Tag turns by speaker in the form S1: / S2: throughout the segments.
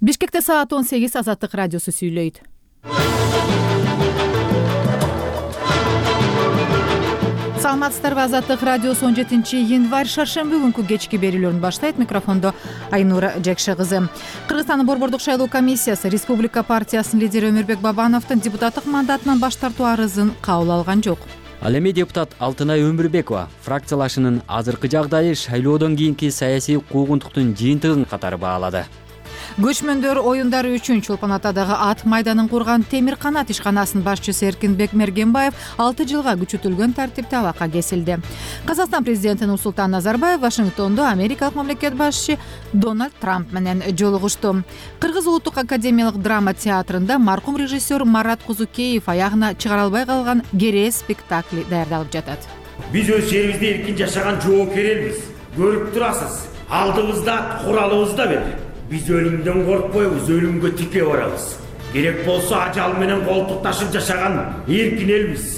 S1: Бишкекте саат 18 Азаттык радиосу сүйлөйт. Саламатсыздарбы, Азаттык радиосу 17 январь шаршемби күнкү кечки берүүлөрүн баштайт. Микрофондо Айнура Жакшы кызы. Кыргызстандын Борбордук шайлоо комиссиясы Республика партиясынын лидери Өмүрбек Бабановдун депутаттык мандатынан баш тартуу арызын кабыл алган жок.
S2: Ал эми депутат Алтынай Өмүрбекова фракциялашынын азыркы жагдайы шайлоодон кийинки саясий куугунтуктун жыйынтыгын катары баалады.
S1: Көчмөндөр оюндары үчүн Чолпон Атадагы ат майданын курган Темир канат ишканасынын башчысы Эркинбек Мергенбаев 6 жылга күчөтүлгөн тартипте абакка кесилди. Казакстан президенти Нурсултан Назарбаев Вашингтондо америкалык мамлекет башчысы Дональд Трамп менен жолугушту. Кыргыз улуттук академиялык драма театрында маркум режиссер Марат Кузукеев аягына чыгара албай калган Керээ спектакли даярдалып жатат.
S3: Биз өз жерибизде эркин жашаган жоокер элбиз. Көрүп турасыз, алдыбызда куралыбызда бер. Биз өлүмдөн коркпойбуз, өлүмгө тике барабыз. Керек болсо ажал менен колтукташып жашаган эркин элбиз.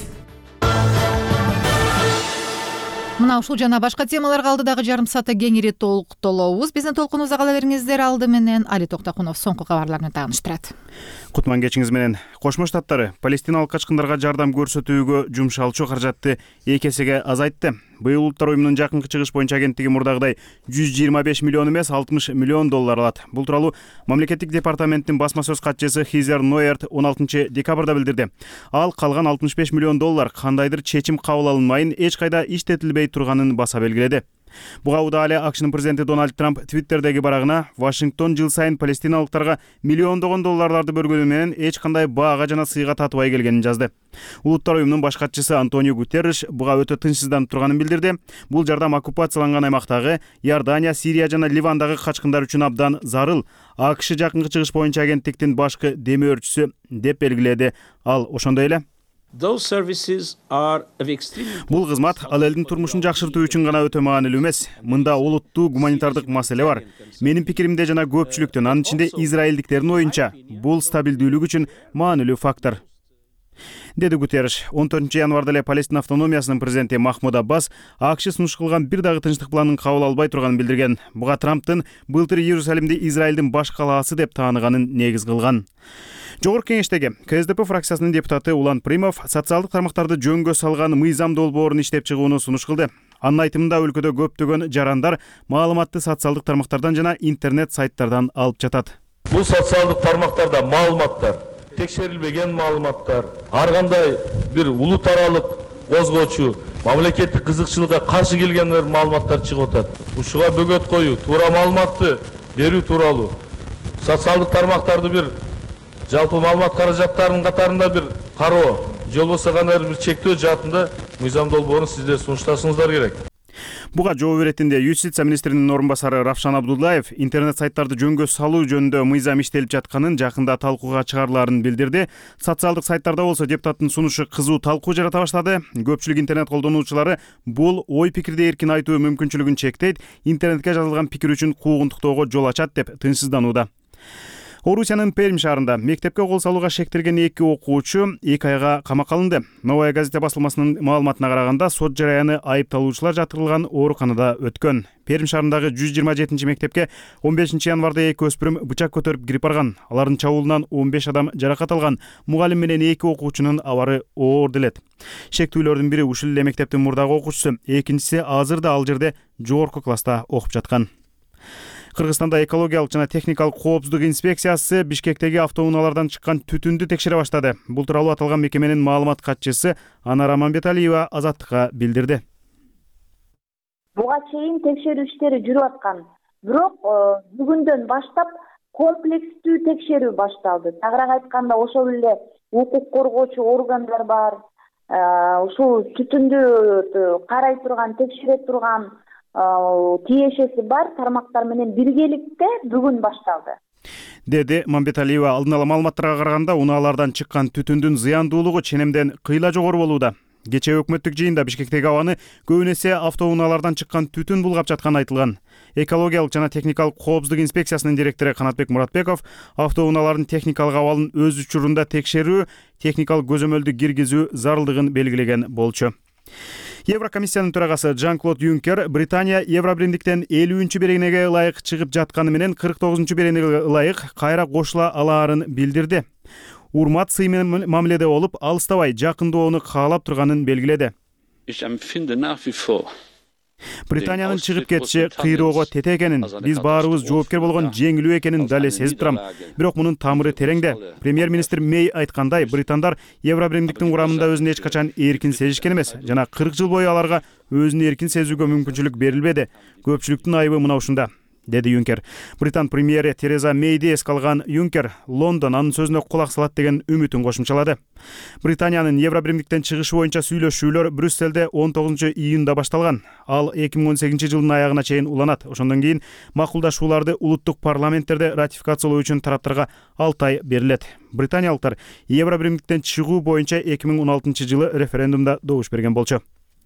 S1: Мына ушул жана башка темаларга алдыдагы жарым саатта кеңири толуктолобуз. Биздин толкунубузда кала бериңиздер. Алды менен Али Токтокунов соңку кабарлар менен тааныштырат.
S4: Кутман кечиңиз менен. Кошмо Штаттары палестиналык качкындарга жардам көрсөтүүгө жумшалчу каражатты 2 эсеге азайтты. Быйыл Улуттар уюмунун жакынкы чыгыш боюнча агенттиги мурдагыдай 125 миллион эмес 60 миллион доллар алат. Бул тууралуу мамлекеттик департаменттин басма сөз катчысы Хизер Нойерт 16 декабрда билдирди. Ал калган 65 миллион доллар кандайдыр чечим кабыл алынмайын эч кайда иштетилбей турганын баса белгиледи. Буга удаале АКШнын президенти Дональд Трамп Твиттердеги барагына Вашингтон жыл сайын палестиналыктарга миллиондогон долларларды бөлгөнү менен эч кандай баага жана сыйга татыбай келгенин жазды. Улуттар уюмунун баш катчысы Антонио Гутерриш буга өтө тынчсызданып турганын билдирди. Бул жардам оккупацияланган аймактагы Иордания, Сирия жана Ливандагы качкындар үчүн абдан зарыл. АКШ жакынкы чыгыш боюнча агенттиктин башкы демөөрчүсү деп белгиледи. Ал ошондой эле бул кызмат ал элдин турмушун жакшыртуу үчүн гана өтө маанилүү эмес. Мында олуттуу гуманитардык маселе бар. Менин пикиримде жана көпчүлүктүн, анын ичинде израилдиктердин оюнча, бул стабилдүүлүк үчүн маанилүү фактор, деди Гутерриш. 14 январда эле Палестина автономиясынын президенти Махмуд Аббас АКШ сунуш кылган бир дагы тынчтык планын кабыл албай турганын билдирген. Буга Трамптын былтыр Иерусалимди Израилдин баш калаасы деп тааныганын негиз кылган. Жогорку кеңештеги КСДП фракциясынын депутаты Улан Примов социалдык тармактарды жөнгө салган мыйзам долбоорун иштеп чыгууну сунуш кылды. Анын айтымында өлкөдө көптөгөн жарандар маалыматты социалдык тармактардан жана интернет сайттардан алып жатат.
S5: Бул социалдык тармактарда маалыматтар, текшерилбеген маалыматтар, ар кандай бир улут аралык козгоочу, мамлекеттик кызыкчылыкка каршы келген маалыматтар чыгып атат. Ушуга бөгөт коюу, туура маалыматты берүү тууралуу социалдык тармактарды бир жалпы маалымат каражаттарынын катарында бир кароо, же болбосо кандайдыр бир чектөө жаатында мыйзам долбоорун сиздер сунушташыңыздар керек.
S4: Буга жооп беретинде юстиция министринин орун басары Равшан Абдуллаев интернет сайттарды жөнгө салуу жөнүндө мыйзам иштелип жатканын жакында талкууга чыгарыларын билдирди. Социалдык сайттарда болсо депутаттын сунушу кызуу талкуу жарата баштады. Көпчүлүк интернет колдонуучулары бул ой пикирди эркин айтуу мүмкүнчүлүгүн чектейт, интернетке жазылган пикир үчүн куугунтуктоого жол ачат деп тынчсызданууда. Орусиянын Пермь шаарында мектепке кол салууга шектелген 2 окуучу 2 айга камакка алынды. Новая газета басылмасынын маалыматына караганда, сот жараяны айыпталуучулар жаткырылган ооруканада өткөн. Пермь шаарындагы 127 мектепке 15 январда 2 өспүрүм бычак көтөрүп кирип барган. Алардын чабуулунан 15 адам жаракат алган. Мугалим менен 2 окуучунун абары оор делет. Шектүүлөрдүн бири ушул эле мектептин мурдагы окуучусу, экинчиси азырда ал жерде жогорку класста окуп жаткан. Кыргызстанда экологиялык жана техникалык коопсуздук инспекциясы Бишкектеги автоунаалардан чыккан түтүндү текшере баштады. Бул тууралуу аталган мекеменин маалымат катчысы Анара Мамбеталиева Азаттыкка билдирди.
S6: Буга чейин текшерүү иштери жүрүп аткан. Бирок бүгүндөн баштап комплекстүү текшерүү башталды. Тагыраак айтканда, ошол эле укук коргоочу органдар бар. Ушул түтүндү карай турган, текшере турган тиешеси бар тармактар менен биргеликте бүгүн башталды,
S4: деди Мамбеталиева. Алдын ала маалыматтарга караганда, унаалардан чыккан түтүндүн зыяндуулугу ченемден кыйла жогору болууда. Кечээ өкмөттүк жыйында Бишкектеги абаны көбүн эсе автоунаалардан чыккан түтүн булгап жатканы айтылган. Экологиялык жана техникалык коопсуздук инспекциясынын директору Канатбек Муратбеков автоунаалардын техникалык абалын өз учурунда текшерүү, техникалык көзөмөлдү киргизүү зарылдыгын белгилеген болчу. Еврокомиссиянын төрагасы Жан-Клод Юнкер Британия Евробиримдиктен 50-чү беренеге ылайык чыгып жатканы менен 49-чу беренеге ылайык кайра кошула алаарын билдирди. Урмат сый менен мамиледе болуп, алыстабай жакындоону каалап турганын белгиледи. Британиянын чыгып кетиши кыйроого тете экенин, биз баарыбыз жоопкер болгон жеңилүү экенин дале сезип турам. Бирок мунун тамыры тереңде. Премьер-министр Мэй айткандай, британдар Евробиримдиктин курамында өзүн эч качан эркин сезишкен эмес жана 40 жыл бою аларга өзүн эркин сезүүгө мүмкүнчүлүк берилбеди. Көпчүлүктүн айыбы мына ушунда, деди Юнкер. Британ премьери Тереза Мейди эске алган Юнкер Лондон анын сөзүнө кулак салат деген үмүтүн кошумчалады. Британиянын Евробиримдиктен чыгышы боюнча сүйлөшүүлөр Брюсселде 19-июнда башталган. Ал 2018-жылдын аягына чейин уланат. Ошондон кийин макулдашууларды улуттук парламенттерде ратификациялоо үчүн тараптарга 6 ай берилет. Британиялыктар Евробиримдиктен чыгуу боюнча 2016-жылы референдумда добуш берген болчу.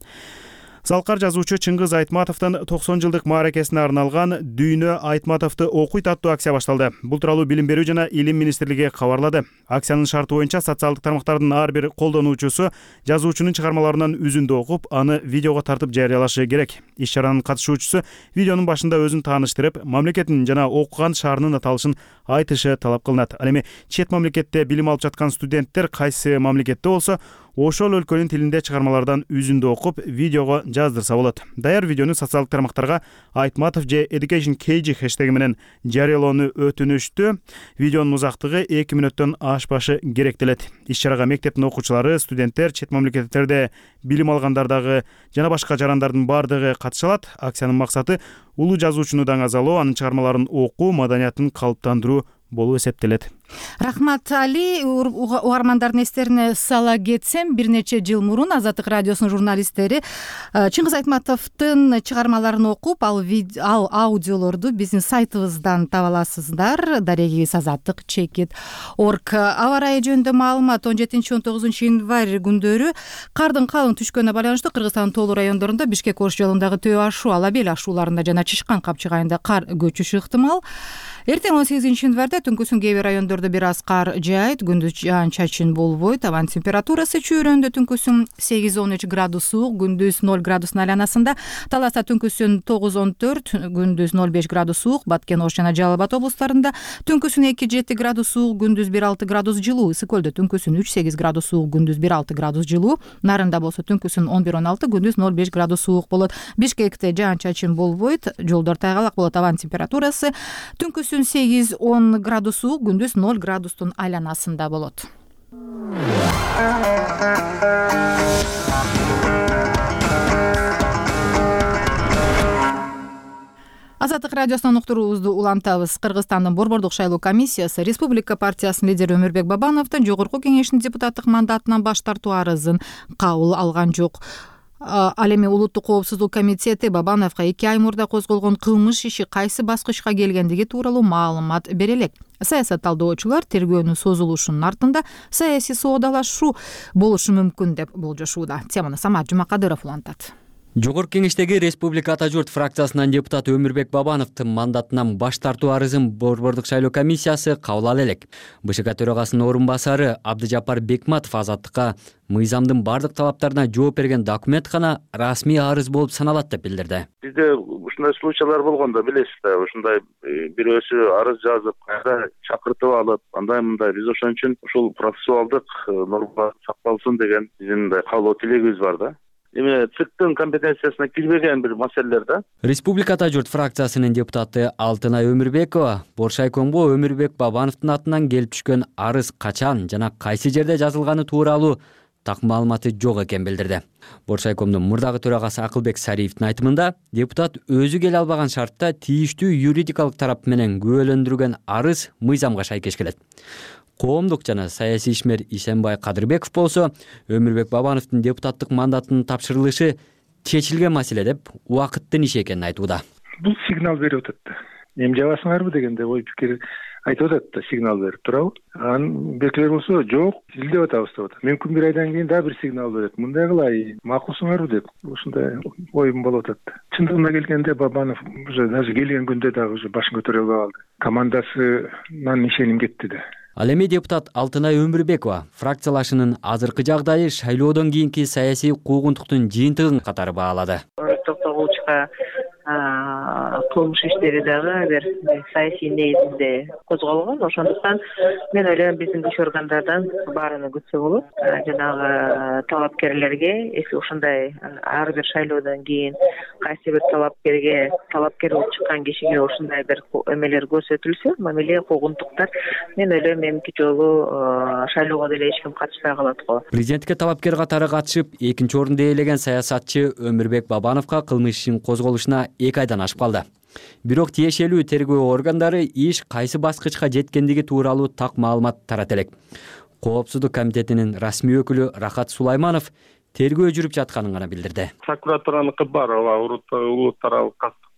S4: Залкар жазуучу Чыңгыз Айтматовдун 90 жылдык мааракесине арналган Дүйнө Айтматовду окуйт аттуу акция башталды. Бул тууралуу Билим берүү жана Илим министрлиги кабарлады. Акциянын шарты боюнча социалдык тармактардын ар бир колдонуучусу жазуучунун чыгармаларынан үзүндү окуп, аны видеого тартып жарыялашы керек. Иш-чаранын катышуучусу видеонун башында өзүн тааныштырып, мамлекетин жана окуган шаарынын аталышын айтышы талап кылынат. Ал эми чет мамлекетте билим алып жаткан студенттер кайсы мамлекетте болсо, ошол өлкөнүн тилинде чыгармалардан үзүндү окуп, видеого жаздырса болот. Даяр видеону социалдык тармактарга Айтматов же Education KG хэштеги менен жарыялоону өтүнүштү. Видеонун узактыгы 2 мүнөттөн ашпашы керектелет. Иш-чарага мектептин окуучулары, студенттер, чет мамлекеттерде билим алгандардагы жана башка жарандардын бардыгы катыша алат. Акциянын максаты улуу жазуучуну даңазалоо, анын чыгармаларын окуу, маданиятын калыптандыруу болуп эсептелет.
S1: Рахмат Али. Угармандардын эстерине сала кетсем, бир нече жыл мурун Азаттык радиосунун журналисттери Чыңгыз Айтматовдун чыгармаларын окуп, ал аудиолорду биздин сайтыбыздан таба аласыздар. Дарегибиз azattik.org. Аба ырайы жөнүндө маалымат 17-19 январь күндөрү кардын калың түшкөнүнө байланыштуу Кыргызстандын тоолуу райондорунда Бишкек-Ош жолундагы төө ашуу, Алабел ашууларында жана Чышкан капчык айында кар көчүшү ыктымал. Эртең 18 январда түнкүсүн кээ бир райондордо бир аз кар жаайт, күндүз жаан-чачын болбойт. Абан температурасы чөйрөндө түнкүсүн 8-13 градус суук, күндүз 0 градустун айланасында. Таласта түнкүсүн 9-14, күндүз 0-5 градус суук. Баткен, Ош жана Жалал Абад облустарында түнкүсүн 2-7 градус суук, күндүз 1-6 градус жылуу. Ысык Көлдө түнкүсүн 3-8 градус суук, күндүз 1-6 градус жылуу. Нарында болсо түнкүсүн 11-16, күндүз 0-5 градус суук болот. Бишкекте жаан-чачын болбойт, жолдор тайгалак болот. Абан температурасы түнкүсүн 8-10 градус суук, күндүз 0 градустун айланасында болот. Азаттык радиосунан уктуруубузду улантабыз. Кыргызстандын Борбордук шайлоо комиссиясы Республика партиясынын лидери Өмүрбек Бабановдун Жогорку кеңештин депутаттык мандатынан баш тартуу арызын кабыл алган жок. Ал эми Улуттук коопсуздук комитети Бабановго 2 ай мурда козголгон кылмыш иши кайсы баскычка келгендиги тууралуу маалымат бере элек. Саясатталдоочулар тергөөнүн созулушунун артында саясий соодалашуу болушу мүмкүн деп болжошууда. Теманы Самат Жумакадыров улантат.
S2: Жогорку кеңештеги Республика Ата журт фракциясынан депутат Өмүрбек Бабановдун мандатынан баш тартуу арызын Борбордук шайлоо комиссиясы кабыл алды элек. БШК төрагасынын орун басары Абдыжапар Бекматов Азаттыкка мыйзамдын бардык талаптарына жооп берген документ гана расмий арыз болуп саналат деп билдирди.
S7: Бизде ушундай случайлар болгондо билесиз да, ушундай бирөөсү арыз жазып, кайра чакыртып алып, андай мындай биз ошон үчүн ушул процессуалдык норма сакталсын деген биздин каалоо тилегибиз бар да. Эми ЦИКтын компетенциясына кирбеген бир маселелер да.
S2: Республика Ата журт фракциясынын депутаты Алтынай Өмүрбекова Боршайкомго Өмүрбек Бабановдун атынан келип түшкөн арыз качан жана кайсы жерде жазылганы тууралуу так маалыматы жок экенин билдирди. Боршайкомдун мурдагы төрагасы Акылбек Сариевдин айтымында, депутат өзү келе албаган шартта тийиштүү юридикалык тарап менен күбөлөндүргөн арыз мыйзамга шайкеш келет. Коомдук жана саясий ишмер Ишенбай Кадырбеков болсо Өмүрбек Бабановдун депутаттык мандатынын тапшырылышы чечилген маселе деп убакыттын иши экенин айтууда.
S8: Бул сигнал берип атат да. Эми жабасыңарбы дегенде ой пикир айтып атат да, сигнал берип турабы. Анын бекилер болсо жок, изилдеп атабыз деп атат. Мүмкүн бир айдан кийин дагы бир сигнал берет. Мындай кылай, макулсуңарбы деп. Ушундай оюм болуп атат. Чындыгына келгенде Бабанов уже даже келген күндө дагы уже башын көтөрө албай калды. Командасынан ишеним кетти да.
S2: Ал эми депутат Алтынай Өмүрбекова фракциялашынын азыркы жагдайы шайлоодон кийинки саясий куугунтуктун жыйынтыгын катары баалады.
S9: Токтогулчка кылмыш иштери дагы бир саясий негизинде козголгон. Ошондуктан мен ойлойм биздин күч органдардан баарыны күтсө болот. Жанагы талапкерлерге эки ушундай ар бир шайлоодон кийин кайсы бир талапкер болуп чыккан кишиге ушундай бир эмелер көрсөтүлсө, мамиле куугунтуктар, мен ойлойм эмки жолу шайлоого деле эч ким катышпай калат го.
S2: Президентке талапкер катары катышып, экинчи орунду ээлеген саясатчы Өмүрбек Бабановго кылмыш ишин козголушуна 2 айдан ашып калды. Бирок тиешелүү тергөө органдары иш кайсы баскычка жеткендиги тууралуу так маалымат тарата элек. Коопсуздук комитетинин расмий өкүлү Рахат Сулайманов тергөө жүрүп жатканын гана билдирди.
S10: Прокуратураныкы бар, улут таралык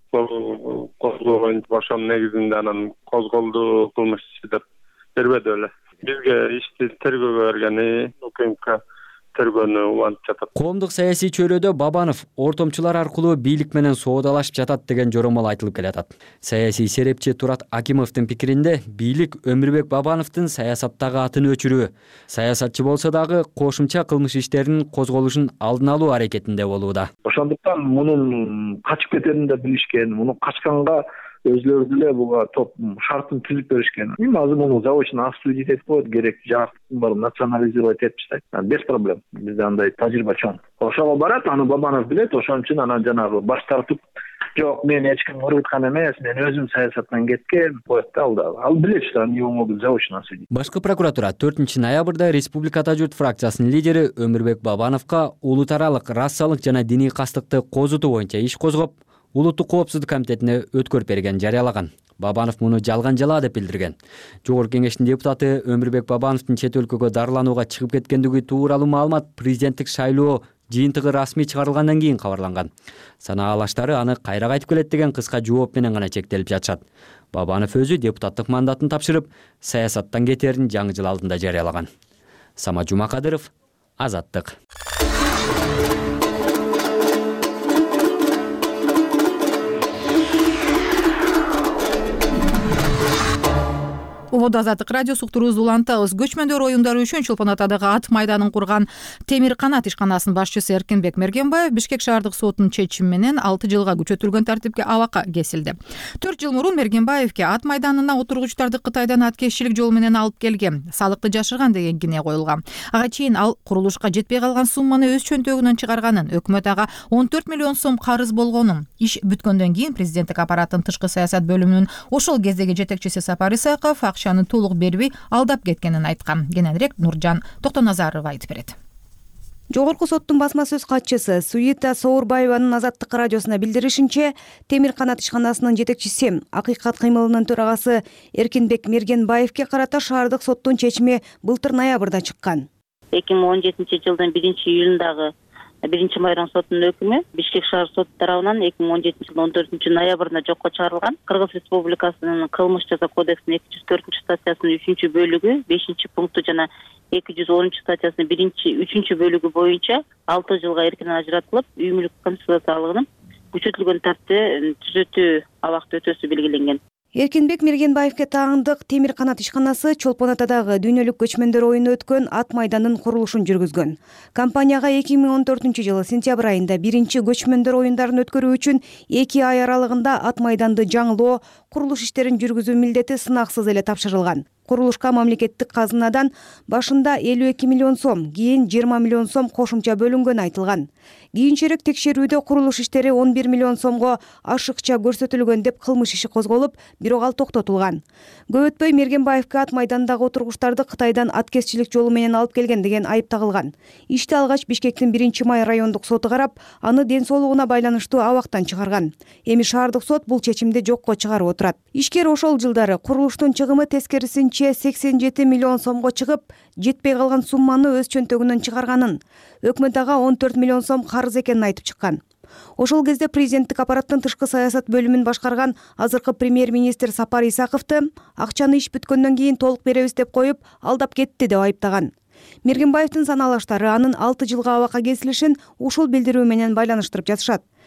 S10: козголгон ошонун негизинде анан козголду кылмыш иши деп бербеди эле. Бизге ишти тергөөгө бергени УКМК тергөөнү улантып жатат.
S2: Коомдук саясий чөйрөдө Бабанов ортомчулар аркылуу бийлик менен соодалашып жатат деген жоромол айтылып келатат. Саясий серепчи Турат Акимовдун пикиринде бийлик Өмүрбек Бабановдун саясаттагы атын өчүрүү, саясатчы болсо дагы кошумча кылмыш иштеринин козголушун алдын алуу аракетинде болууда.
S11: Ошондуктан мунун качып кетерин да билишкен, муну качканга өзлөрү деле буга топ шартын түзүп беришкен. Эми азыр муну заочно осудить этип коет, керек жактын баарын национализировать этип таштайт. Без проблем. Бизде андай тажрыйба чоң. Ошого барат, аны Бабанов билет, ошон үчүн анан жанагы баш тартып, жок, мен эч ким ургуткан эмес, мен өзүм саясаттан кеткен, коет да ал билет, что они могут заочно осудить.
S2: Башкы прокуратура 4 ноябрда Республикада журт фракциясынын лидери Өмүрбек Бабановго улут аралык расалык жана диний кастыкты козутуу боюнча иш козгоп, Улуттук коопсуздук комитетине өткөрүп берген жарыялаган. Бабанов муну жалган жала деп билдирген. Жогорку кеңештин депутаты Өмүрбек Бабановдун чет өлкөгө дарыланууга чыгып кеткендиги тууралуу маалымат президенттик шайлоо жыйынтыгы расмий чыгарылгандан кийин кабарланган. Санаалаштары аны кайра кайтып келет деген кыска жооп менен гана чектелип жатышат. Бабанов өзү депутаттык мандатын тапшырып, саясаттан кетерин жаңы жыл алдында жарыялаган. Самат Жумакадыров, Азаттык.
S1: Убоду Азаттык радиосу уктуруубузду улантабыз. Көчмөндөр оюндары үчүн Чолпон Атадагы ат майданын курган Темир канат ишканасынын башчысы Эркинбек Мергенбаев Бишкек шаардык сотунун чечими менен 6 жылга күчөтүлгөн тартипке абакка кесилди. 4 жыл мурун Мергенбаевке ат майданына отургучтарды Кытайдан аткезчилик жол менен алып келген, салыкты жашырган деген кине коюлган. Ага чейин ал курулушка жетпей калган сумманы өз чөнтөгүнөн чыгарганын, өкмөт ага 14 миллион сом карыз болгонун, иш бүткөндөн кийин президенттик аппараттын тышкы саясат бөлүмүнүн ошол кездеги жетекчиси Сапар Исаков акчаны толук бербей алдап кеткенин айткан. Кененирээк Нуржан Токтоназарова айтып берет.
S12: Жогорку соттун басма сөз катчысы Суита Соорбаеванын Азаттык радиосуна билдиришинче, Темир канат ишканасынын жетекчиси, Акыйкат кыймылынын төрагасы Эркинбек Мергенбаевке карата шаардык соттун чечими былтыр ноябрда чыккан.
S13: 2017-жылдын 1-июлундагы 1-майран сотунун өкүмү Бишкек шаар соты тарабынан 2017-жылдын 14 ноябрында жокко чыгарылган. Кыргыз Республикасынын кылмыш жаза кодексинин 204 статьясынын 3-бөлүгү 5-пункту жана 210 статьясынын 1-3 бөлүгү боюнча 6 жылга эркинен ажыратылып, үй мүлк конфискациялыгынын күчөтүлгөн тартипте түзөтүү абакта өтөсү белгиленген.
S12: Эркинбек Мергенбаевке таандык Темир канат ишканасы Чолпон Атадагы дүйнөлүк көчмөндөр оюну өткөн ат майданын курулушун жүргүзгөн. Компанияга 2014-жылы сентябрь айында 1-чи көчмөндөр оюндарын өткөрүү үчүн 2 ай аралыгында ат майданды жаңылоо, курулуш иштерин жүргүзүү милдети сынаксыз эле тапшырылган. Курулушка мамлекеттик казынадан башында 52 миллион сом, кийин 20 миллион сом кошумча бөлүнгөнү айтылган. Кийинчерээк текшерүүдө курулуш иштери 11 миллион сомго ашыкча көрсөтүлгөн деп кылмыш иши козголуп, бирок ал токтотулган. Көп өтпөй Мергенбаевке ат майдандагы отургучтарды Кытайдан аткезчилик жолу менен алып келген деген айып тагылган. Ишти алгач Бишкектин 1-май райондук соту карап, аны ден соолугуна байланыштуу абактан чыгарган. Эми шаардык сот бул чечимди жокко чыгарып отурат. Ишкер ошол жылдары курулуштун чыгымы тескерисинче 87 миллион сомго чыгып, жетпей калган сумманы өз чөнтөгүнөн чыгарганын, өкмөт ага 14 миллион сом карыз экенин айтып чыккан. Ошол кезде президенттик аппараттын тышкы саясат бөлүмүн башкарган азыркы премьер-министр Сапар Исаковду акчаны иш бүткөндөн кийин толук беребиз деп коюп, алдап кетти деп айыптаган. Мергенбаевдин санаалаштары анын 6 жылга абакка кесилишин ушул билдирүү менен байланыштырып жатышат.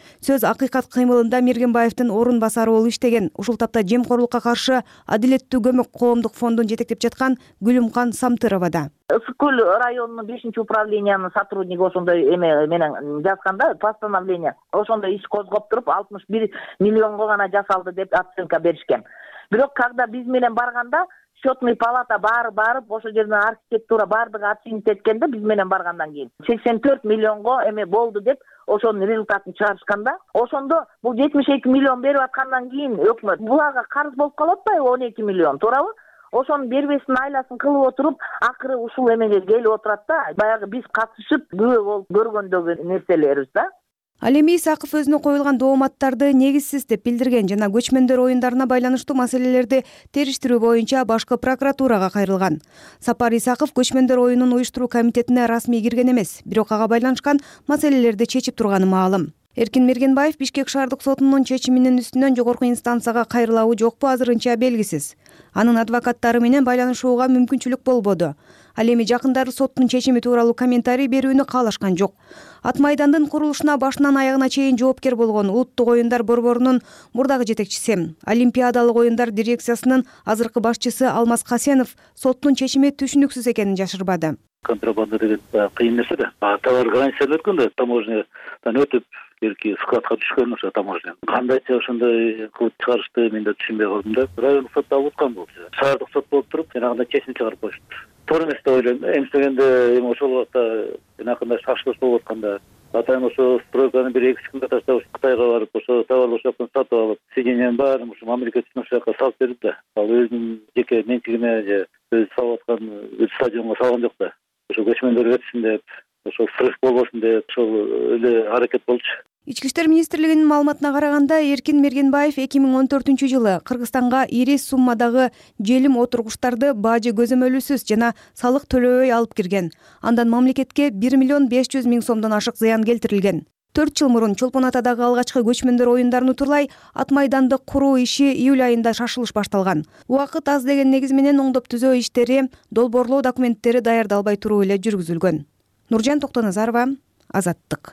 S12: Сөз акыйкат кыймылында Мергенбаевдин орун басары болуп иштеген. Ушул тапта жемкорлукка каршы адилеттүү көмөк коомдук фондун жетектеп жаткан Гүлүмкан Самтыровада.
S14: Ысык көл районунун 5-управлениянын сотрудниги ошондой эме менен жазганда постановление ошондой иш козгоп туруп 61 миллионго гана жасалды деп оценка беришкен. Бирок когда биз менен барганда счетный палата барып ошол жерден архитектура баардыгы оценить эткенде биз менен баргандан кийин 84 миллионго эме болду деп ошонун результатын чыгарышканда ошондо бул 72 миллион берип аткандан кийин өкмөт буларга карыз болуп калып атпайбы 12 миллион туурабы? Ошонун бербестин айласын кылып отуруп акыры ушул эмеге келип отурат да. Баягы биз катышып күбө болуп көргөндөгү нерселерибиз да.
S12: Ал эми Исаков өзүнө коюлган дооматтарды негизсиз деп билдирген жана көчмөндөр оюндарына байланыштуу маселелерди териштирүү боюнча башкы прокуратурага кайрылган. Сапар Исаков көчмөндөр оюнун уюштуруу комитетине расмий кирген эмес, бирок ага байланышкан маселелерди чечип турганы маалым. Эркин Мергенбаев Бишкек шаардык сотунун чечиминин үстүнөн жогорку инстанцияга кайрылабы жокпу азырынча белгисиз. Анын адвокаттары менен байланышууга мүмкүнчүлүк болбоду. Ал эми жакындары соттун чечими тууралуу комментарий берүүнү каалашкан жок. Ат майдандын курулушуна башынан аягына чейин жоопкер болгон Улуттук оюндар борборунун мурдагы жетекчиси, Олимпиадалык оюндар дирекциясынын азыркы башчысы Алмаз Касенов соттун чечими түшүнүксүз экенин жашырбады.
S15: Контрабанда деген кыйын нерсе да. Товар границадан өткөндө таможнядан өтүп белки складка түшкөн ошо таможня. Кандайча ошондой кылып чыгарышты мен да түшүнбөй калдым да. Райондук сотто алып аткан болчу. Шаардык сот болуп туруп, жанагындай чечим чыгарып коюшту. Туура эмес деп ойлойм. Эместегенде эми ошол убакта жанакындай шашылыш болуп атканда атайын ошо стройканы бир 2 күндө таштап Кытайга барып, ошо товар ошол жактан сатып алып, сиденияны баарын ушу мамлекеттин ошол жака салып берди да. Ал өзүнүн жеке менчигине же өзү салып аткан стадионго салган жок да. Ошо көчмөндөр өтсүн деп, ошо срыв болбосун деп, ошол эле аракет болчу.
S12: Ички иштер министрлигинин маалыматына караганда, Эркин Мергенбаев 2014-жылы Кыргызстанга ири суммадагы желим отургучтарды бажы көзөмөлүсүз жана салык төлөбөй алып кирген. Андан мамлекетке 1 миллион 500 миң сомдон ашык зыян келтирилген. 4 жыл мурун Чолпон Атадагы алгачкы көчмөндөр оюндарын утурлай Ат майданды куруу иши июль айында шашылыш башталган. Убакыт аз деген негиз менен оңдоп түзөө иштери, долбоорлоо документтери даярдалбай туруу эле жүргүзүлгөн. Нуржан Токтоназарова, Азаттык.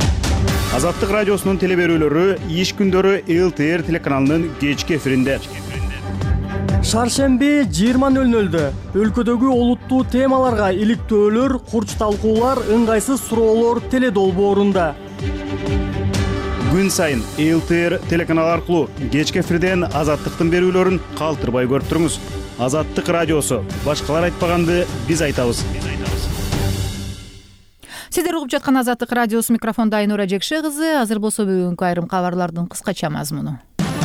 S4: Азаттык радиосунун телеберүүлөрү иш күндөрү ЛТР телеканалынын кечки эфиринде.
S16: Шаршемби 20:00 өлкөдөгү олуттуу темаларга иликтөөлөр, курч талкуулар, ыңгайсыз суроолор теледолбоорунда.
S4: Күн сайын ЛТР телеканалы аркылуу кечки эфирден Азаттыктын берүүлөрүн калтырбай көрүп туруңуз. Азаттык радиосу. Башкалар айтпаганды биз айтабыз.
S1: Сиздер угуп жаткан Азаттык радиосу, микрофонда Айнура Жекше кызы. Азыр болсо бүгүнкү айрым кабарлардын кыскача мазмуну.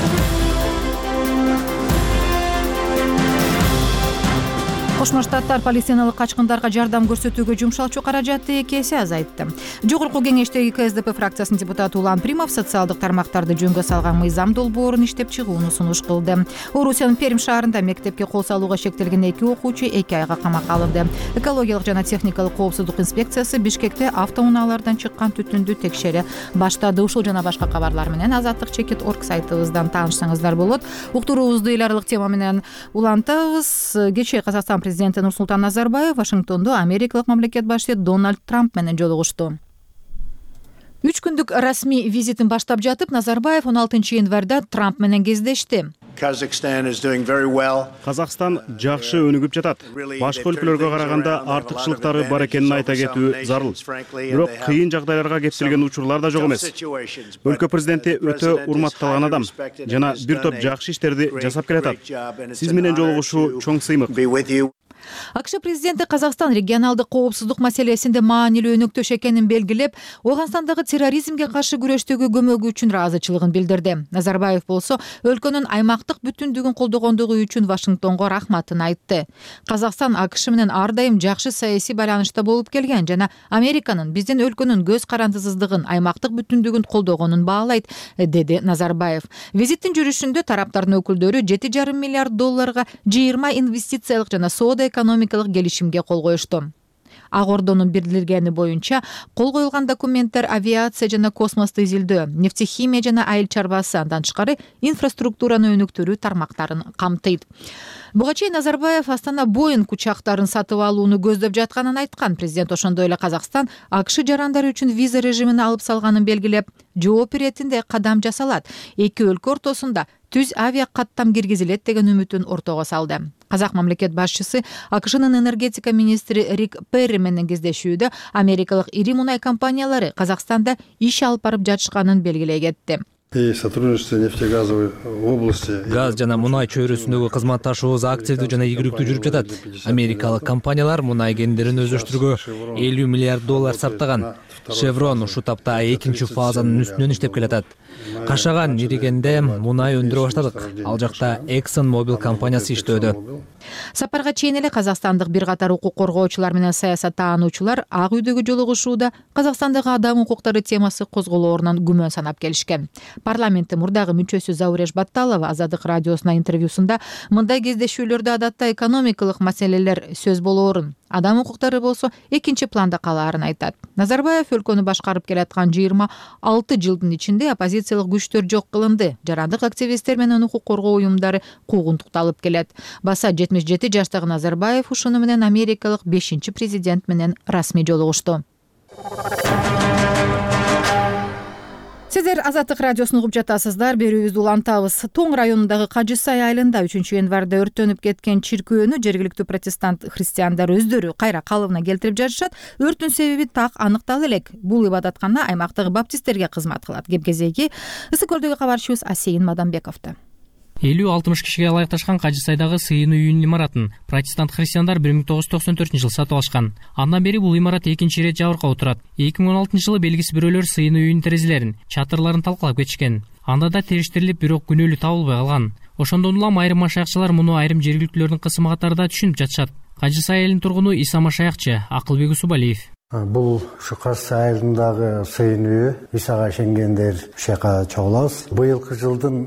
S1: Кошмо Штаттар палестиналык качкындарга жардам көрсөтүүгө жумшалчу каражатты 2 эсе азайтты. Жогорку кеңештеги КСДП фракциясынын депутаты Улан Примов социалдык тармактарды жөнгө салган мыйзам долбоорун иштеп чыгууну сунуш кылды. Орусиянын Пермь шаарында мектепке кол салууга шектелген 2 окуучу 2 айга камакка алынды. Экологиялык жана техникалык коопсуздук инспекциясы Бишкекте автоунаалардан чыккан түтүндү текшере баштады. Ушул жана башка кабарлар менен Азаттык.org сайтыбыздан таанышсаңыздар болот. Уктуруубузду эл аралык тема менен улантабыз. Кечээ Казакстан президенти Нурсултан Назарбаев Вашингтондо америкалык мамлекет башчысы Дональд Трамп менен жолугушту. 3 күндүк расмий визитин баштап жатып, Назарбаев 16 январда Трамп менен кездешти.
S4: Казакстан жакшы өнүгүп жатат. Башка өлкөлөргө караганда артыкчылыктары бар экенин айта кетүү зарыл. Бирок кыйын жагдайларга кептелген учурлар да жок эмес. Өлкө президенти өтө урматталган адам жана бир топ жакшы иштерди жасап келатат. Сиз менен жолугушуу чоң сыймык.
S1: АКШ президенти Казакстан регионалдык коопсуздук маселесинде маанилүү өнөктөш экенин белгилеп, Ооганстандагы терроризмге каршы күрөштөгү көмөгү үчүн ыраазычылыгын билдирди. Назарбаев болсо өлкөнүн аймактык бүтүндүгүн колдогондугу үчүн Вашингтонго рахматын айтты. Казакстан АКШ менен ар дайым жакшы саясий байланышта болуп келген жана Американын биздин өлкөнүн көз карандысыздыгын, аймактык бүтүндүгүн колдогонун баалайт, деди Назарбаев. Визиттин жүрүшүндө тараптардын өкүлдөрү $7,5 миллиард жыйырма инвестициялык жана соода экономикалык келишимге кол коюшту. Ак Ордонун билдиргени боюнча кол коюлган документтер авиация жана космосту изилдөө, нефтехимия жана айыл чарбасы, андан тышкары инфраструктураны өнүктүрүү тармактарын камтыйт. Буга чейин Назарбаев Астана Боинг учактарын сатып алууну көздөп жатканын айткан. Президент ошондой эле Казакстан АКШ жарандары үчүн виза режимин алып салганын белгилеп, жооп иретинде кадам жасалат. Эки өлкө ортосунда түз авиа каттам киргизилет деген үмүтүн ортого салды. Казак мамлекет башчысы АКШнын энергетика министри Рик Перри менен кездешүүдө америкалык ири мунай компаниялары Казакстанда иш алып барып жатышканын белгилей кетти.
S17: Сотрудничество нефтегазовой области.
S18: Газ жана мунай чөйрөсүндөгү кызматташуубуз активдүү жана ийгиликтүү жүрүп жатат. Америкалык компаниялар мунай кендерин өздөштүрүүгө $50 миллиард сарптаган. Chevron ушул тапта экинчи фазанын үстүнөн иштеп келатат. Кашаган Иригенде мунай өндүрө баштадык. Ал жакта Exxon Mobil компаниясы иштөөдө.
S1: Сапарга чейин эле казакстандык бир катар укук коргоочулар менен саясаттаануучулар Ак үйдөгү жолугушууда Казакстандагы адам укуктары темасы козголоорунан күмөн санап келишкен. Парламенттин мурдагы мүчөсү Зауреш Батталова Азаттык радиосуна интервьюсунда мындай кездешүүлөрдө адатта экономикалык маселелер сөз болоорун, адам укуктары болсо экинчи планда калаарын айтат. Назарбаев өлкөнү башкарып келаткан 26 жылдын ичинде оппозициялык күчтөр жок кылынды. Жарандык активисттер менен укук коргоо уюмдары куугунтукталып келет. Баса 77 жаштагы Назарбаев ушуну менен америкалык 5-чи президент менен расмий жолугушту. Сиздер Азаттык радиосун угуп жатасыздар. Берүүбүздү улантабыз. Тоң районундагы Кажы Сай айылында 3-январда өрттөнүп кеткен чиркөөнү жергиликтүү протестант христиандар өздөрү кайра калыбына келтирип жатышат. Өрттүн себеби так аныктала элек. Бул ибадаткана аймактагы баптисттерге кызмат кылат. Кепкезеги Ысык Көрдөгү кабарчыбыз Асейин Мадамбековдо.
S19: 50-60 кишиге ылайыкташкан Кажы Сайдагы сыйынуу үйүнүн имаратын протестант христиандар 1994 жылы сатып алышкан. Андан бери бул имарат экинчи ирет жабыркап отурат. 2016 жылы белгисиз бирөөлөр сыйынуу үйүнүн терезелерин, чатырларын талкалап кетишкен. Анда да териштирилип, бирок күнөөлүү табылбай калган. Ошондон улам айрым машаякчылар муну айрым жергиликтүүлөрдүн кысымы катарында түшүнүп жатышат. Кажы Сай элинин тургуну Иса Машаякчы Акылбек Усубалиев.
S20: Бул ушу Кажы Сай айылындагы сыйын үйү, Исага ишенгендер ушака чогулабыз. Быйылкы жылдын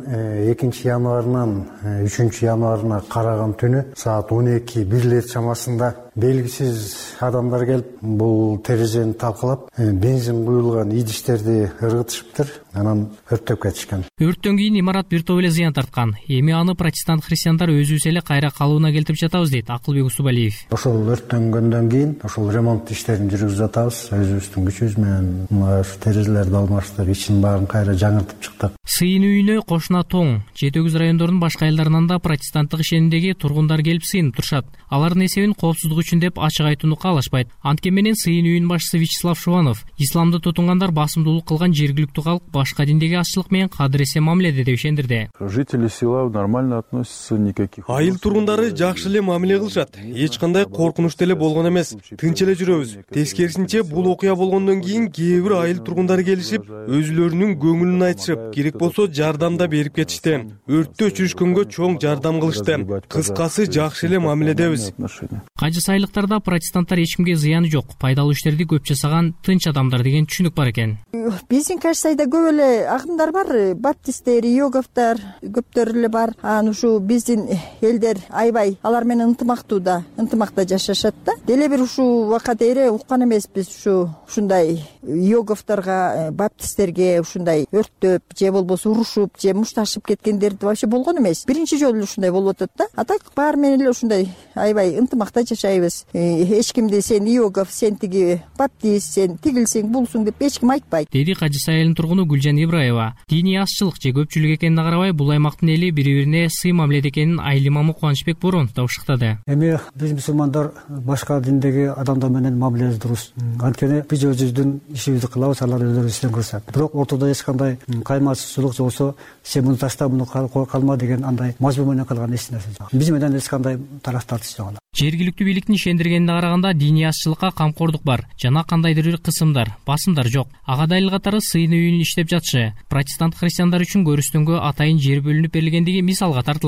S20: 2-январынан 3-январына караган түнү саат 12:01 чамасында белгисиз адамдар келип, бул терезени талкалап, бензин куюлган идиштерди ыргытышыптыр. Анан өрттөп кетишкен.
S19: Өрттөн кийин имарат бир топ эле зыян тарткан. Эми аны протестант христиандар өзүбүз эле кайра калыбына келтирип жатабыз дейт Акылбек Усубалиев.
S20: Ошол өрттөнгөндөн кийин ошол ремонт иштерин жүргүзүп жатабыз. Өзүбүздүн күчүбүз менен ушу терезелерди алмаштык, ичин баарын кайра жаңыртып чыктык.
S19: Сыйын үйүнө кошуна Тоң, Жети Өгүз райондорунун башка айылдарынан да протестанттык ишенимдеги тургундар келип сыйынып турушат. Алардын эсебин коопсуздук үчүн деп ачык айтууну каалашпайт. Анткени менен сыйын үйүнүн башчысы Вячеслав Шуванов исламды тутунгандар басымдуулук кылган жергиликтүү калк башка диндеги азчылык менен кадыресе мамиледе деп ишендирди.
S21: Жители села нормально относятся, никаких.
S22: Айыл тургундары жакшы эле мамиле кылышат. Эч кандай коркунучтуу эле болгон эмес. Тынч эле жүрөбүз. Тескерисинче бул окуя болгондон кийин кээ бир айыл тургундары келишип, өзүлөрүнүн көңүлүн айтышып, керек болсо жардам да берип кетишти. Өрттү өчүрүшкөнгө чоң жардам кылышты. Кыскасы жакшы эле мамиледебиз.
S19: Кажы Сайлыктарда протестанттар эч кимге зыяны жок, пайдалуу иштерди көп жасаган тынч адамдар деген түшүнүк бар экен.
S23: Биздин Кажы Сайда көп эле агымдар бар, баптисттер, йоговтар көптөр эле бар. Анан ушу биздин элдер аябай алар менен ынтымакта жашашат да. Деле бир ушу вакытта эре уккан эмеспиз ушундай йоговторго, баптисттерге ушундай өрттөп же болбосо урушуп же мушташып кеткендерди вообще болгон эмес. Биринчи жолу ушундай болуп атат да. А так баары менен эле ушундай аябай ынтымакта жашайбыз. Эч кимди сен йогов, сен тиги баптист, сен тигилсиң, булсуң деп эч ким айтпайт.
S19: Деди Кажы Сай айылынын тургуну Гүлжан Ибраева. Диний азчылык же көпчүлүк экенине карабай, бул аймактын эли бири-бирине сый мамиледе экенин айыл имамы Кубанычбек Боронов да ушуктады.
S20: Эми биз мусулмандар башка диндеги адамдар менен мамилебиз дурус. Анткени биз өзүбүздүн ишибизди кылабыз, алар өздөрү иштен көрсөт. Бирок ортодо эч кандай каймачылык же болсо сен муну ташта, муну калма деген андай мажбур менен кылган эч нерсе жок. Биз менен эч кандай тарап тартыш жок.
S19: Жергиликтүү бийликтин ишендиргенине караганда диний азчылыкка камкордук бар, жана кандайдыр бир кысымдар, басымдар жок. Ага дайыл катары сыйын үйүнүн иштеп жатышы протестант христиандар үчүн көрүстөнгө атайын жер бөлүнүп берилгендиги мисалга тартылат.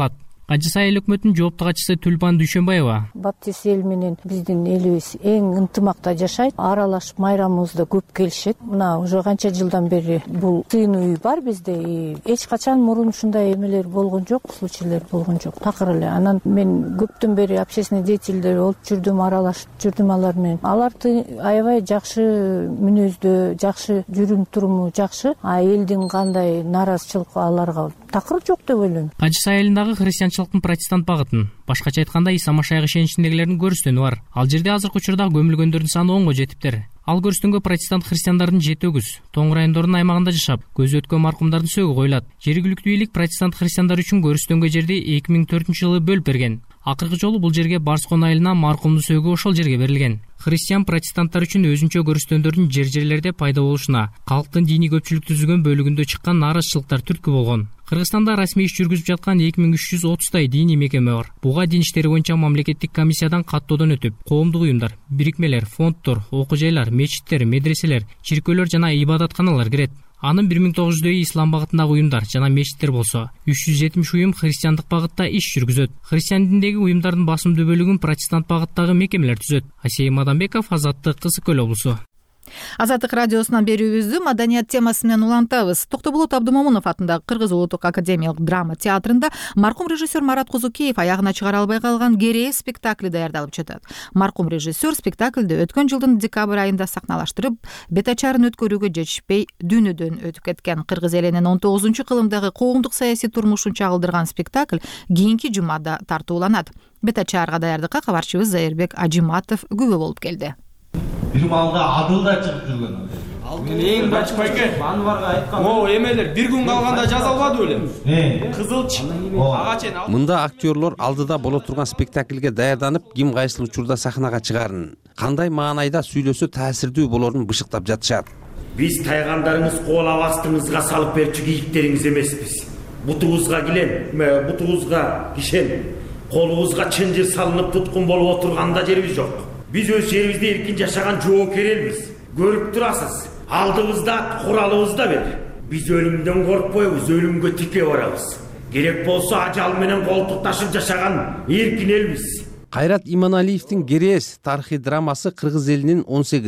S19: Кажы Сайыл өкмөтүнүн жоопту катчысы Тюльпан Дүйшөнбаева:
S3: Баптист эл менен биздин элибиз эң ынтымакта жашайт, аралашып майрамыбызда көп келишет. Мына уже канча жылдан бери бул сыйынуу үй бар бизде. Эч качан мурун ушундай эмелер болгон жок, случайлар болгон жок. Такыр эле. Анан мен көптөн бери общественный деятельдер болуп жүрдүм, аралашып жүрдүм алар менен. Алар аябай жакшы мүнөздө, жакшы жүрүм туруму жакшы. А элдин кандай нааразычылыгы аларга такыр жок деп ойлойм.
S19: Кажы Сайылындагы христианчылыктын протестант багытын, башкача айтканда Иса Машайык ишеничиндегилердин көрүстөнү бар. Ал жерде азыркы учурда көмүлгөндөрдүн саны 10го жетиптир. Ал көрүстөнгө протестант христиандардын 7 өгүз Тоң райондорунун аймагында жашап, көзү өткөн маркумдардын сөөгү коюлат. Жергиликтүү бийлик протестант христиандар үчүн көрүстөнгө жерди 2004-жылы бөлүп берген. Акыркы жолу бул жерге Барскон айылына маркумдун сөөгү ошол жерге берилген. Христиан протестанттар үчүн өзүнчө көрүстөндөрдүн жер-жерлерде пайда болушуна, калктын диний көпчүлүк түзүлгөн бөлүгүндө чыккан нааразычылыктар түрткү болгон. Кыргызстанда расмий иш жүргүзүп жаткан 2330 диний мекеме бар. Буга дин иштери боюнча мамлекеттик комиссиядан каттоодон өтүп, коомдук уюмдар, бирикмелер, фонддор, окуу жайлар, мечиттер, медреселер, чиркөөлөр жана ибадатканалар кирет. Анын 1900 ислам багытындагы уюмдар жана мечиттер болсо, 370 уюм христиандык багытта иш жүргүзөт. Христиан диндеги уюмдардын басымдуу бөлүгүн протестант багыттагы мекемелер түзөт. Асей Мадамбеков, Азаттык, Кызыл Көл облусу.
S1: Азаттык радиосунан берүүбүздү маданият темасы менен улантабыз. Токтоболот Абдымомунов атындагы Кыргыз улуттук академиялык драма театрында маркум режиссер Марат Козукеев аягына чыгара албай калган Керээ спектакли даярдалып жатат. Маркум режиссер спектакльди өткөн жылдын декабрь айында сахналаштырып, бет ачарын өткөрүүгө жетишпей дүйнөдөн өтүп кеткен. Кыргыз элинин 19-кылымдагы коомдук саясий турмушун чагылдырган спектакль кийинки жумада тартууланат. Бет ачарга даярдыкка кабарчыбыз Зайырбек Ажиматов күбө болуп келди.
S5: Бир малга адыл да чыгып жүргөн. Мен эң биринчи байке Анварга айткан. Могу эмелер бир күн калганда жазалбады беле? Кызылч ага чейин.
S6: Мында актерлор алдыда боло турган спектакльге даярданып, ким кайсыл учурда сахнага чыгарын, кандай маанайда сүйлөсө таасирдүү болорун бышыктап жатышат.
S24: Биз тайгандарыңыз коола астыңызга салып берчү кийиктериңиз эмеспиз. Бутуңузга килен, бутуңузга кишен, колуңузга чынжыр салынып туткун болуп отурганда жерибиз жок. Биз өз жерибизде эркин жашаган жоокер элбиз. Көрүп турасыз. Алдыбызда куралыбызда бер. Биз өлүмдөн коркпойбуз, өлүмгө тике барабыз. Керек болсо ажал менен колтукташып жашаган эркин элбиз.
S6: Кайрат Иманалиевдин Керээс тарыхый драмасы кыргыз элинин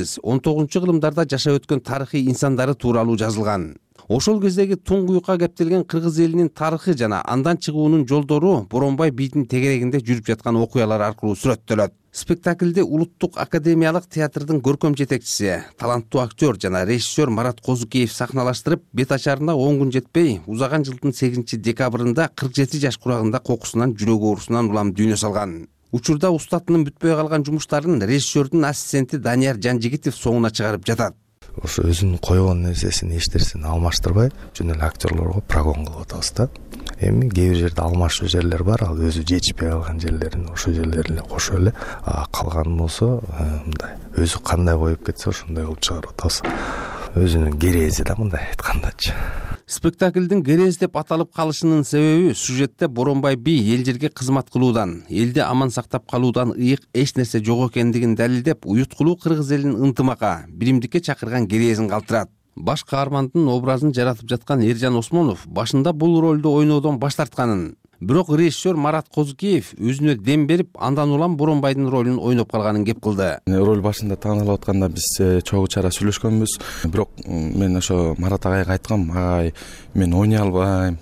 S6: 18-19 кылымдарда жашап өткөн тарыхый инсандары тууралуу жазылган. Ошол кездеги туңгуюкка кептелген кыргыз элинин тарыхы жана андан чыгуунун жолдору Боронбай бийдин тегерегинде жүрүп жаткан окуялар аркылуу сүрөттөлөт. Спектакльде улуттук академиялык театрдын көркөм жетекчиси, таланттуу актер жана режиссер Марат Козукеев сахналаштырып, бет ачарына 10 күн жетпей, узаган жылдын 8-декабрында 47 жаш курагында кокусунан жүрөк оорусунан улам дүйнө салган. Учурда устатынын бүтпөй калган жумуштарын режиссердун ассистенти Данияр Жанжигитов соңуна чыгарып жатат.
S25: Ошо өзүнүн койгон нерсесин эч-нерсени алмаштырбай, жөн эле актерлорго прогон кылып атабыз да. Эми кээ бир жерде алмашуу жерлер бар, ал өзү жетишпей калган жерлерин ошол жерлерин кошо эле, калган болсо мындай өзү кандай коюп кетсе ошондой кылып чыгарып атабыз. Өзүнүн керези да мындай айткандачы.
S6: Спектакльдин Керез деп аталып калышынын себеби сюжетте Боронбай би эл жерге кызмат кылуудан, элди аман сактап калуудан ыйык эч нерсе жок экендигин далилдеп, уюткулуу кыргыз элинин ынтымакка, биримдикке чакырган Керезин калтырат. Баш каармандын образын жаратып жаткан Эржан Осмонов башында бул ролду ойноодон баш тартканын, бирок режиссер Марат Козукеев өзүнө дем берип, андан улам Боронбайдын ролун ойноп калганын кеп кылды.
S21: Роль башында таанырлап атканда биз чогуу чара сүйлөшкөнбүз. Бирок мен ошо Марат агайга айткам, агай, мен ойной албайм.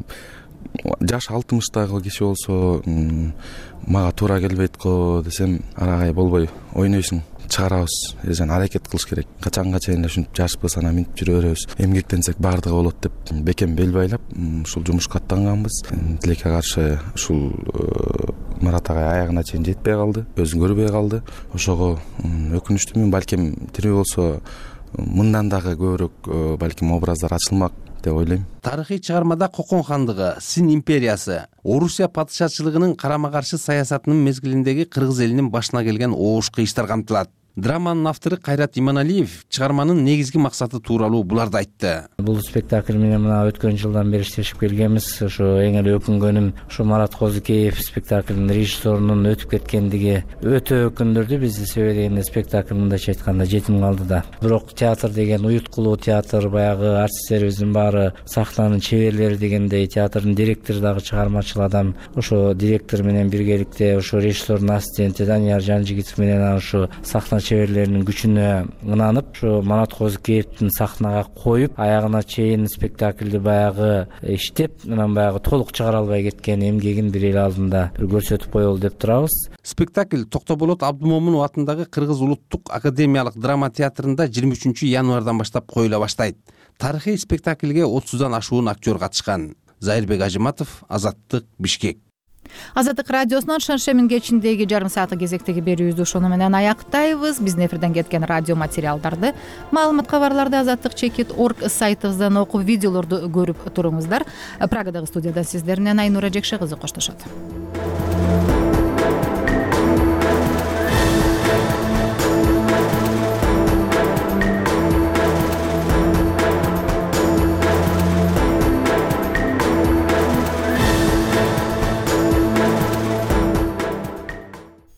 S21: Жаш 60-тагы киши болсо мага туура келбейт го десем, агай болбой ойнойсуң. Чыгарабыз, Эржан аракет кылыш керек. Качанга чейин ушинтип жашпыз, анан минтип жүрө беребиз. Эмгектенсек баардыгы болот деп бекем бел байлап, ушул жумушка аттанганбыз. Тилекке каршы ушул Марат агай аягына чейин жетпей калды, өзүн көрбөй калды. Ошого өкүнүчтүмүн, балким тирүү болсо мындан дагы көбүрөөк балким образдар ачылмак деп ойлойм.
S6: Тарыхый чыгармада Кокон хандыгы, Син империясы, Орусия падышачылыгынын карама каршы саясатынын мезгилиндеги кыргыз элинин башына келген оош кыйыштар камтылат. Драманын автору Кайрат Иманалиев чыгарманын негизги максаты тууралуу буларды айтты.
S7: Бул спектакль менен мына өткөн жылдан бери иштешип келгенбиз. Ошо эң эле өкүнгөнүм ушу Марат Козыкеев спектаклдын режиссерунун өтүп кеткендиги өтө өкүндүрдү бизди. Себеби дегенде спектакль мындайча айтканда жетим калды да. Бирок театр деген уюткулуу театр, баягы артисттерибиздин баары сахнанын чеберлери дегендей, театрдын директору дагы чыгармачыл адам. Ошо директор менен биргеликте ошо режиссердун ассистенти Данияр Жанжигитов менен ошо сахна чеберлеринин күчүнө ынанып, ошо Марат Козыкеевдин сахнага коюп, аягына чейин спектаклди баягы иштеп, анан баягы толук чыгара албай кеткен эмгегин бир эл алдында көрсөтүп коелу деп турабыз.
S6: Спектакль Токтоболот Абдымомунов атындагы Кыргыз улуттук академиялык драма театрында 23 январдан баштап коюла баштайт. Тарыхый спектакльге 30дан ашуун актер катышкан. Зайырбек Ажыматов, Азаттык, Бишкек.
S1: Азаттык радиосунун шаршемин кечиндеги жарым сааты кезектеги берүүбүздү ошону менен аяктайбыз. Биздин эфирден кеткен радио материалдарды, маалымат кабарларды azattik.org сайтыбыздан окуп, видеолорду көрүп туруңуздар. Прагадагы студиядан сиздер менен Айнура Жекше кызы коштошот.